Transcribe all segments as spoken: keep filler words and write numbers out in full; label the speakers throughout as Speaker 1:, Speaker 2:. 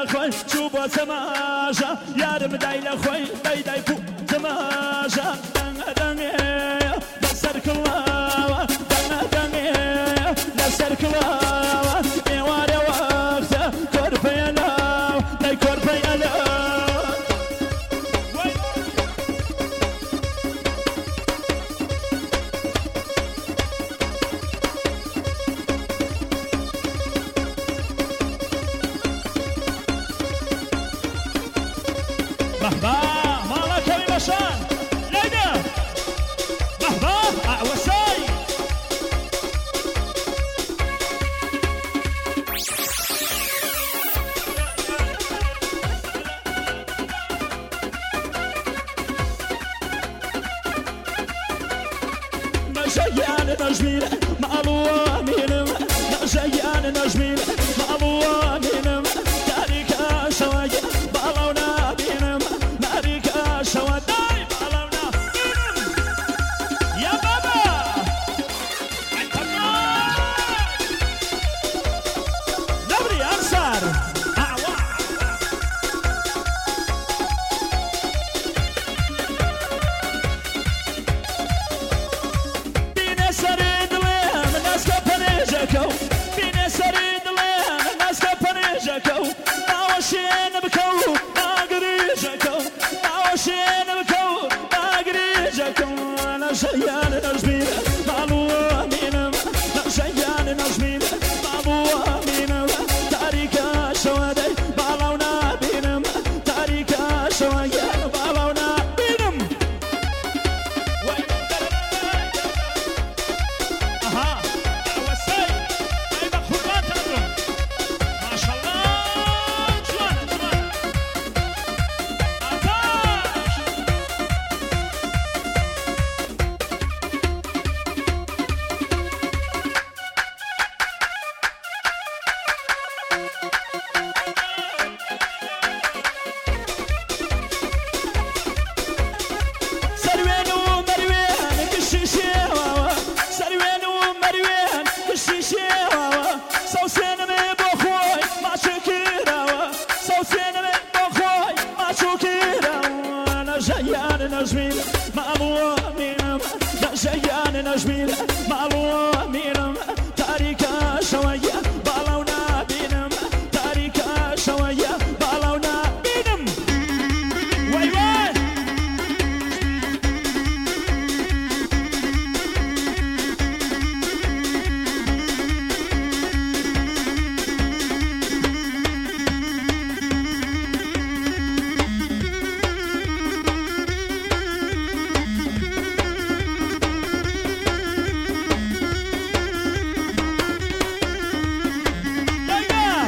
Speaker 1: خوي شوفوا تماشا يا رب دايل خوي داي داي فو تماشا دنگ دنگ نسر كلاوة دنگ دنگ نسر كلاوة ميوار وقت كوربي يلاو داي كوربي يلاو مهبا مالا كريم بشان لينا مهبا أعوساي نجيان نجميل مألوة مينم نجيان نجميل مألوة مينم تاريكا شوايا بالونا بينم ناريكا شواداي بالونا بينم يا بابا دبري أنصار أعوا بين سريد لهم الناس كبنيجكو بين سريد لهم الناس كبنيجكو ناوشين بكو ناقريجكو ناوشين بكو ناقريجكو نجيان نجميل معلوة مينم نجيان نجميل معلوة مينم تاريكا شوادي بالونا بينم تاريكا شوادي بالونا بينم اها وساي ايضا خربات لكم ما شاء الله جوان جوان عطاش سروين ومروين كشيشي واوا سروين ومروين كشيشي واوا سوسين مي بخوي ما شكيراوا سوسين مي بخوي ما شكيراوا نجيان نجميل معلوة مينم نجيان نجميل معلوة مينم تاريكا شوية بالونا بينم تاريكا شوية بالونا بينم وي وي ليلى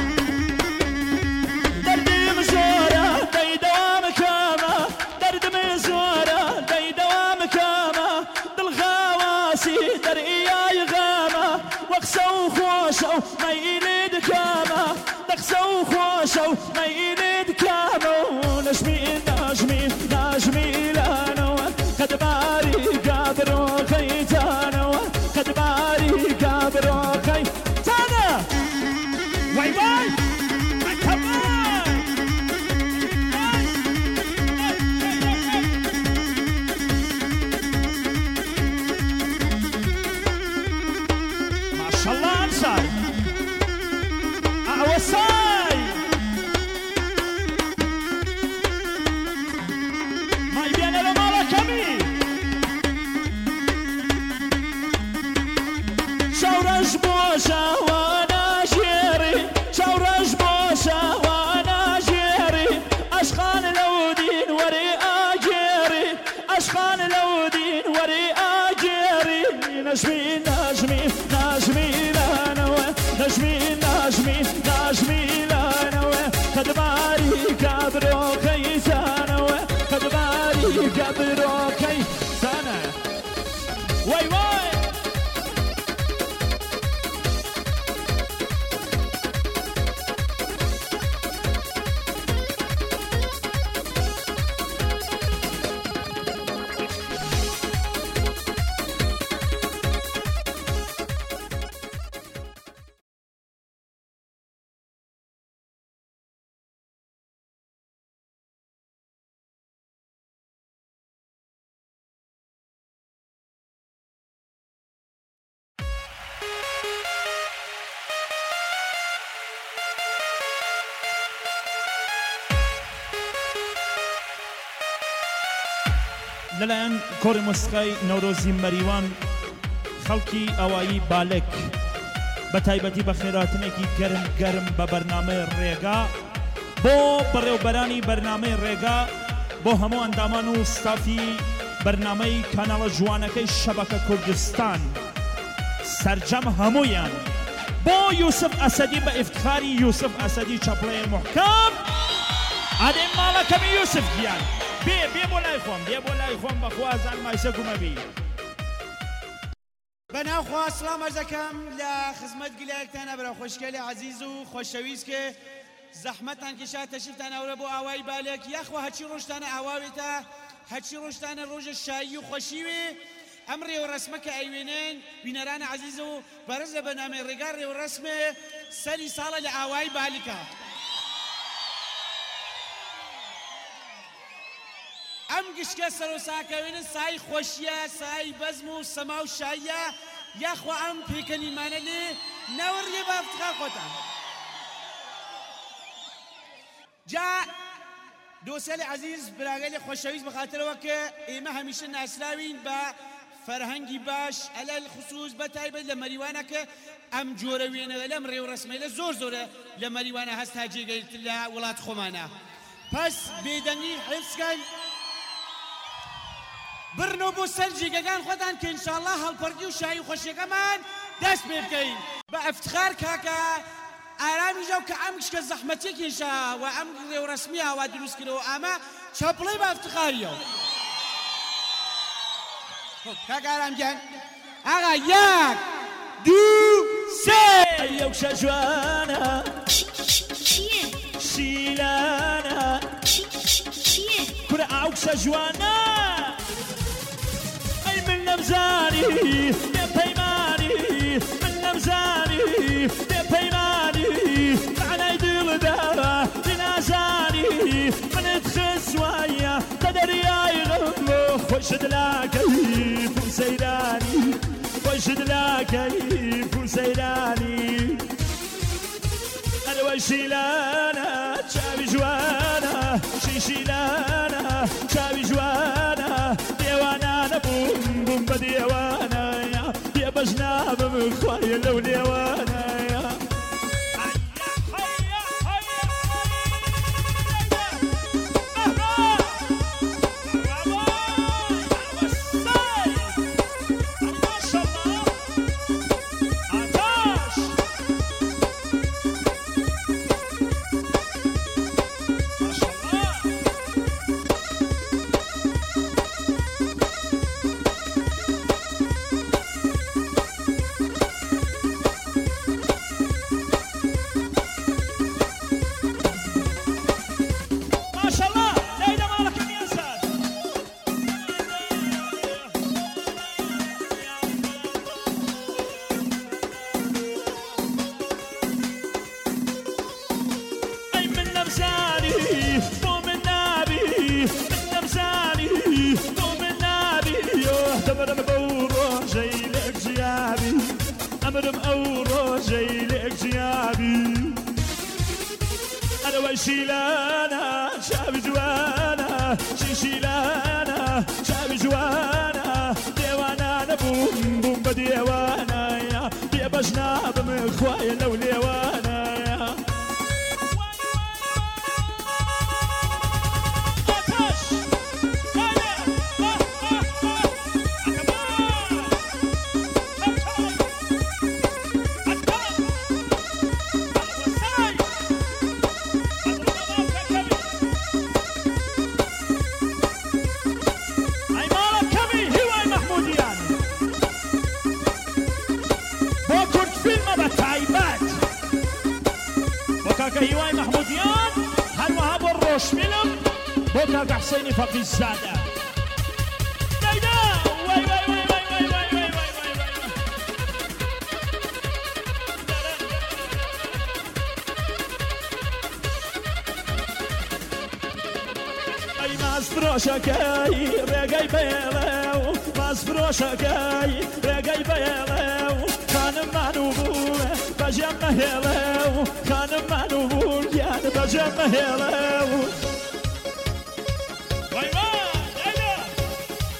Speaker 1: دردي مزورة داي دوام كاما درد مزورة داي دوام كاما دالغواسي در إياي غاما وقسو خوشو ما يليد كاما دقسو خوشو ما يليد كاما نجمي نجمي نجمي لانو قد باري قابرو خيتانو قد باري قابرو خيتانا واي واي ما شاء الله أنصار أعوساي لەلایەن کۆڕی مۆسیقای نەورۆزی مەریوان خەڵکی ئەوایی بالێک بە تایبەتی بە خێراتنێکی گەرم گەرم بە بەرنامەی ڕێگا بۆ بەڕێوبەرانی بەرنامەی ڕێگا بۆ هەموو ئەندامان و ستافی بەرنامەی کاناڵە جوانەکەی شەبەکە کوردستان سەرجەم هەموویان بۆ یوسف ئەسەدی بە ئیفتخاری یوسف ئەسەدی چەپڵەیە محکەم ئادەی ماڵەکەمی یوسف گیان بێ بێ بۆ لای خۆم بێ بۆ لای خۆم بەخوازان مایسە گومەبی
Speaker 2: بەناوخوا سڵام عەرز دەکەم لە خزمەت گلایەکتانە برا خۆشکەلی عەزیز و خۆشەویست کە زەحمەتان کێشا تەشریفتان ئەوڕە بۆ ئاوای بالێک یاخوا هەچی ڕۆژتانە ئاواوێتە هەچی ڕۆژتانە ڕۆژە شایی و خۆشیوێ ئەم ڕێوەڕەسمەکە ئەیوێنن بینەرانە عەزیز و بەرز لە بەنامەی ڕێگا ڕێوەڕەسمێ سەری ساڵە لە ئاوای بالیکە ئەم گشتکە سەرۆساکەوێنن سای خۆشیە سای بەزم و سەما و شایە یاخوا ئەم پێکەنیمانە لێ نەوەڕێ بە ئەفتخار خۆتان جا دۆسێلی عەزیز براگەلی خۆشەویست بەخاترەوە کە ئێمە هەمیشە ناسراوین بە فەرهەنگی باش ئەلە خصوص بە تایبەت لە مەریوانە کە ئەم جۆرە وێنەوە لەم ڕێوەڕەسمەیە زۆر زۆرە لە مەریوانە هەست تا جێگەیت لە وڵات خۆمانە پس بێدەنگی حفزکەن برنەوە بۆ سەر جێگەکان خۆتان کە ئینشاءڵڵا هەڵپەرگی و شایی و خۆشیەکەمان دەست پێ بکەین بە ئەفتخار کاکە ئارامی ژەو کە ئەم گشتکە زەحمەتێکیشە و ئەم ڕێوەڕەسمی ئاوا دروستکردەوە ئەمە چەپڵەی بە ئەفتخاریەوە کاکە ئارامگیان ئاغا یەک دوو سێ
Speaker 1: ئەو شە جوانە شیلانە کورە ئەو شە جوانە ئەی من نەمزانی بێ پەیمانی من نەمزانی بێ پەیمانی معنای دڵداوە بنازانی منت خزوایە کە دەریای غەم خۆشت لاکەی پوسەیرانی خۆشت لاکەی پوسەیرانی ئەرەوە شیلانە چاوی جوانە شیشیلانە چاوی جوانە دێوانانە بووم بووم بە دێوانەیە بێ بەژنابم خوایە لەو لێوانەیە أمرم أو روجي لك جيابي أنا وشيلانا شاب جوانا شيشيلانا شاب جوانا ديوانا نبوم بوم بديوانا يا بيا بجناب مخوايا لو ليوانا يا هیوای محمودیان هەروەها بۆ ڕۆشمێلم بۆ کاکە حسێنی فەقی زادە دایدا وای وای وای وای وای وای وای وای ئەی ماسترۆشەکەی ڕێگەی بێڵێ و ماسترۆشەکەی ڕێگەی بێڵێ و خانممان و بووە بەژێم مەهێڵێ و خانممان و بوویان بەژێم مەهێڵێ و وای وای دایدا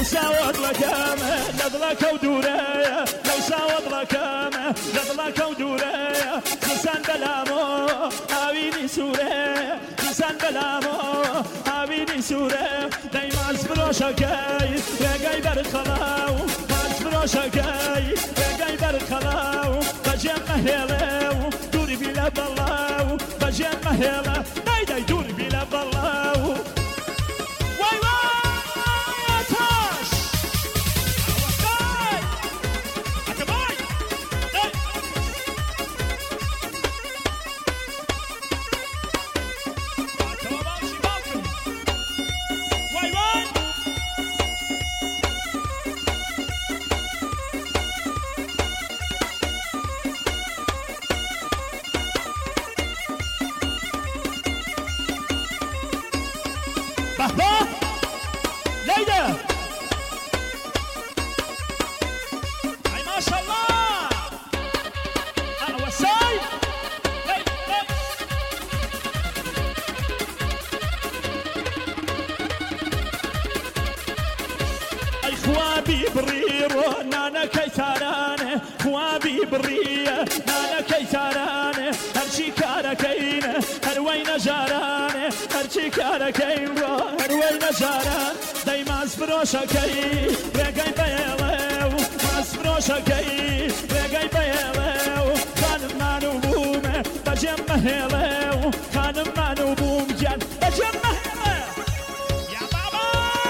Speaker 1: لو ساوت لكامة لضلك ودورية لو ساوت لكامة لضلك ودورية خسان بلامو هاويني سوري خسان بلامو هاويني سوري دايما اصبرو شكاي رقاي برخلاو اصبرو شكاي رقاي برخلاو بجم مهيلو دوري بلا بلاو بجم مهيلو داي داي دوري بلا بلاو واي واي تاش داي اكباي داي اكباي باكم واي واي بابا ليلى اي ما شاء الله انا وساي ليلى اي خوابي بريرو نانا كيتارانه خوابي بريه نانا كيتارانه هرشي كاركينه هروين جارانه هرشي كاركينه هروين جاران دايما سبروشكي رقاي بيلو سبروشكي رقاي بيلو خانم مانو بومه بجم مهيلو خانم مانو بوم جان بجم مهيلو يا بابا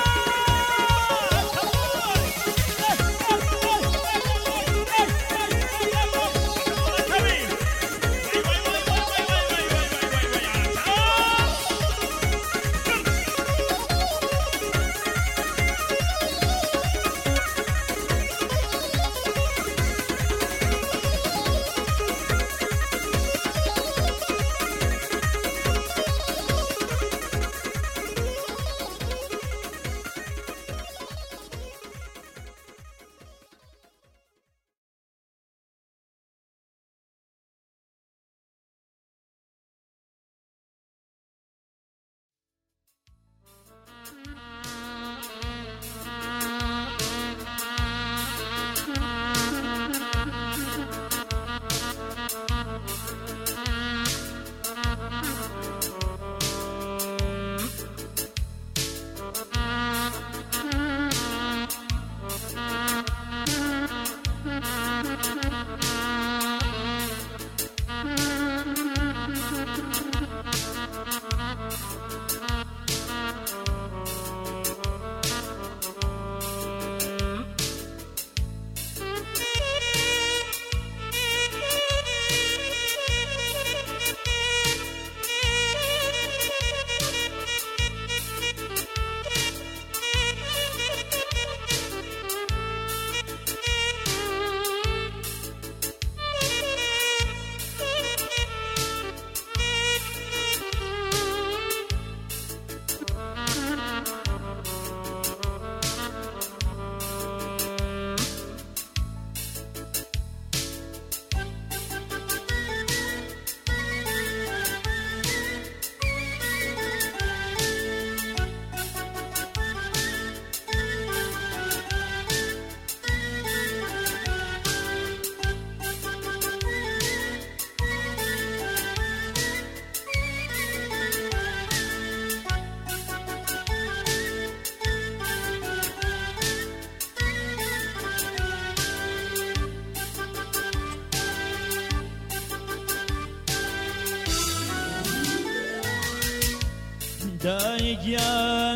Speaker 1: دایگیان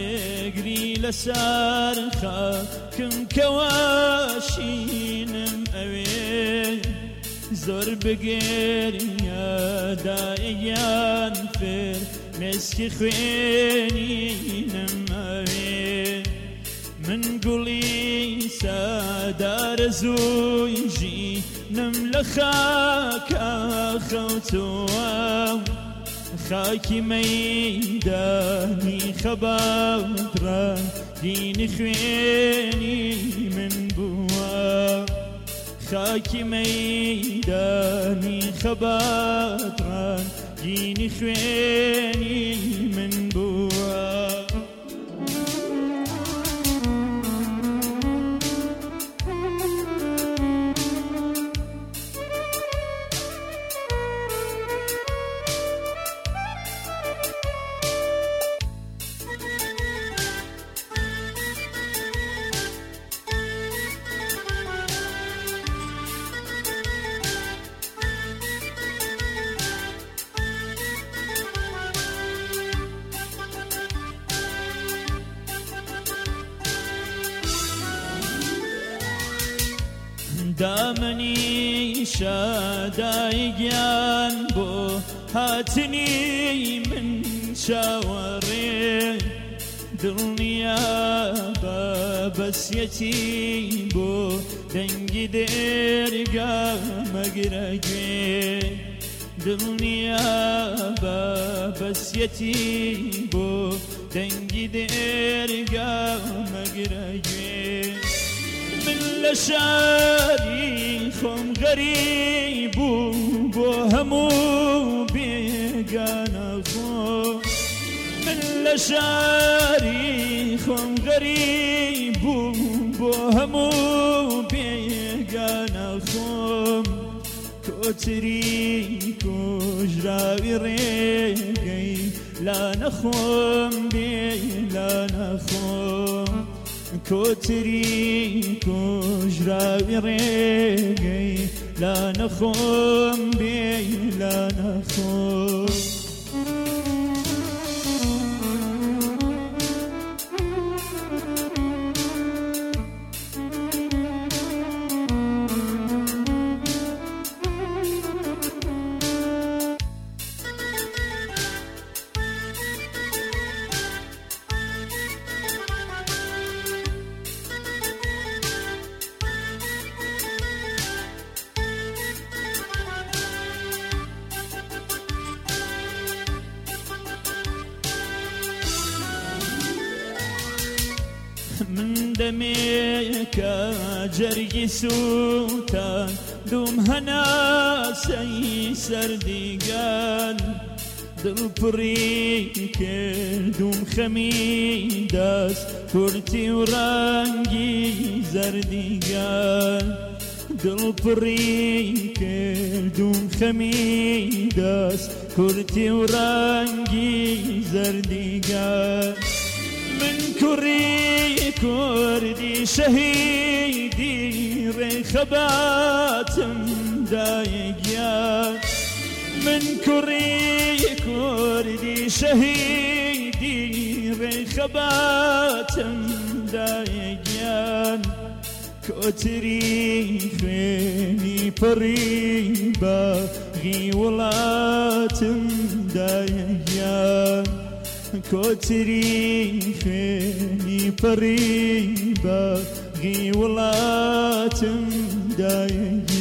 Speaker 1: بگری لسر خاکم کواشینم اوی زور بگریا دایگیان فر مسکی خوینینم اوی من قولی سادار زوجی نم لخاکا خوتوام خاکی میدانی خباترا دین خوینی من بوا خاکی میدانی خباترا دین خوینی من بوا دامني شادايقيان بو هاتني من شاوري دنيا بابسيتي بو دنگي درقا مقرقي دنيا بابسيتي بو دنگي درقا مقرقي من لشاري خم غريب بو همو بيقانا خم من لشاري خم غريب بو همو بيقانا خم كوتري كوجراوي ريقي لا نخم بي لا نخم كوتري كوجراوي ريقي لا نخم بي لا نخم من دميك جري سوتان دوم هنا سي سردي قال دل بريك دوم خميداس كورتي ورانجي زردي قال دل بريك دوم خميداس كورتي ورانجي زردي قال من كوري كردي شهيدي ريخبات مدايقيان من كوري كردي شهيدي ريخبات مدايقيان كوتري خيني بريبا غي ولات مدايقيان كوتري خيني بريبا غي ولات مدايقيان